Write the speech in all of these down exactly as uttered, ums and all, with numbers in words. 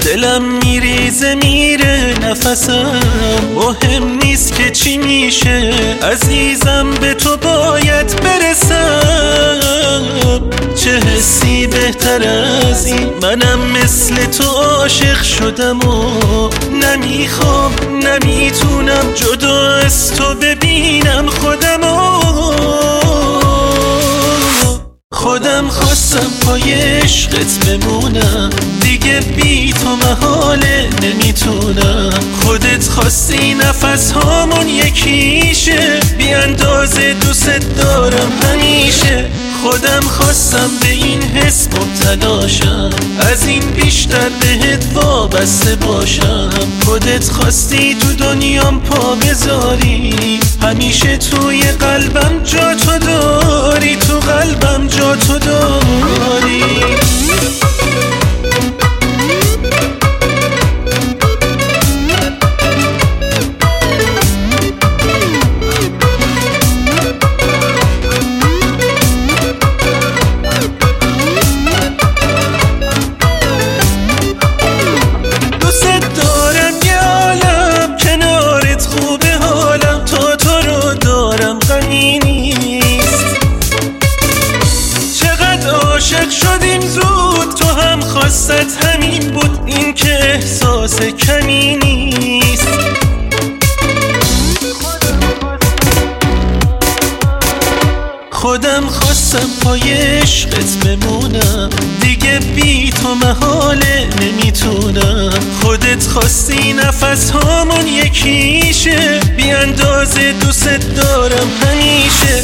دلم میریزه میره نفسم، مهم نیست که چی میشه عزیزم، به تو باید برسم. چه حسی بهتر از این، منم مثل تو عاشق شدم و نمیخوام نمیتونم جدا از تو ببینم خودم و خودم خواستم پای عشقت بمونم، دیگه بی تو محاله نمیتونم. خودت خواستی نفس هامون یکیشه، بی اندازه دوست دارم همیشه. خودم خواستم به این حس مبتلاشم، از این بیشتر بهت وابسته باشم. خودت خواستی تو دنیام پا بذاری، همیشه توی قلبم جا تو داری، تو قلبم جا تو داری. عاشق شدیم زود، تو هم خواستت همین بود، این که احساس کمی نیست. خودم خواستم پای عشقت بمونم، دیگه بی تو محاله نمیتونم. خودت خواستی نفس هامون یکیشه، بی اندازه دوست دارم همیشه.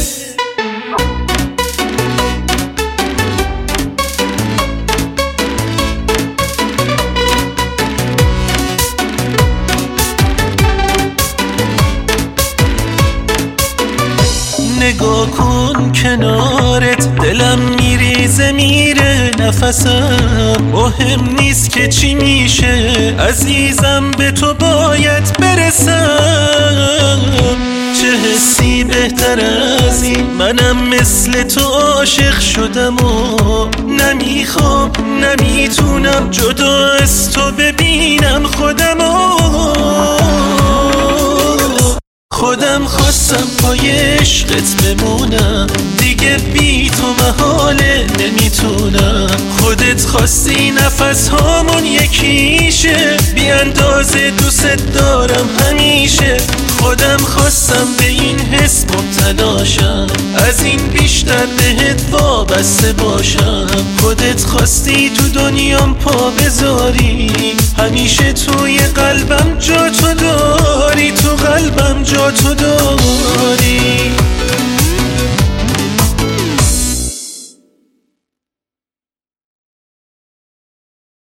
نگاه کن کنارت، دلم میریزه میره نفسم، مهم نیست که چی میشه عزیزم، به تو باید برسم. چه حسی بهتر از این، منم مثل تو عاشق شدم و نمیخوام نمیتونم جدا از تو ببینم خودم و خودم خواستم پای عشقت بمونم، دیگه بی تو محاله نمیتونم. خودت خواستی نفس هامون یکیشه، بی اندازه دوست دارم همیشه. خودم خواستم به این حس مبتلاشم، از این بیشتر بهت وابسته باشم. خودت خواستی تو دنیام پا بذاری، همیشه توی قلبم جا تو داری، تو قلبم جا تو داری.